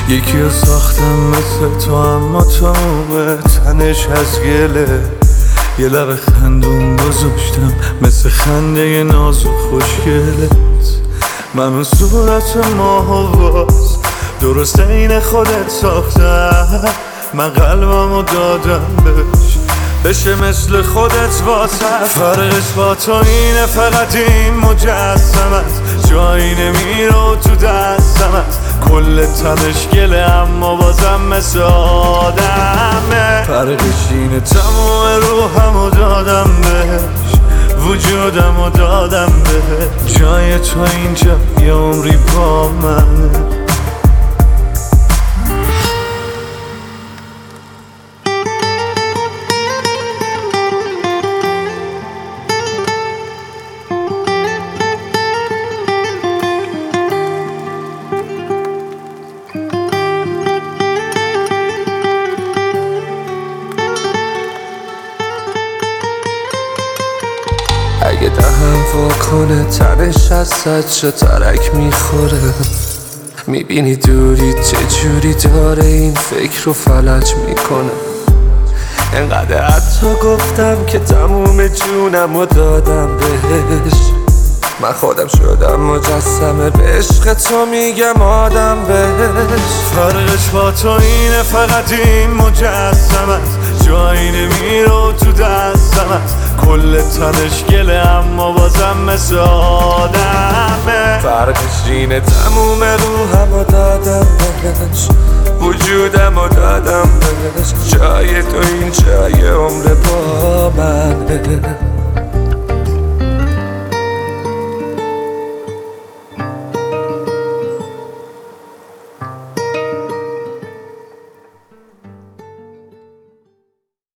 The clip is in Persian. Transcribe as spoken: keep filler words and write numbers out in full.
یکی رو ساختم مثل تو، اما تموم تنش از گله. یه لب خندون گذاشتم مثل خنده ناز و خوشگلت. من اون صورت ماه و باز درست این خودت ساختم. من قلبمو دادم بهش بشه مثل خودت واسه. فرقش با تو اینه فقط این مجسمت جایی نمیره تو دستمت. کل تنش گله اما بازم مثل آدمه. فرقش اینه تموم روحمو دادم بهش، وجودمو دادم بهش. جای تو اینجا یه عمری با منه. اگه دهم واکنه تنش از صد شا ترک میخوره. میبینی دوری چجوری داره این فکر رو فلج میکنه. انقدر حتی گفتم که تموم جونم رو دادم بهش. من خودم شدم مجسمه به عشق تو میگم آدم بهش. فرقش با تو اینه فقط این مجسمت جایی نمیره تو دستمت. کل تنش گله اما بازم مثل آدمه. فرقش اینه تموم روحمو دادم بهش، وجودمو دادم بهش. جای تو این جای عمر با منه.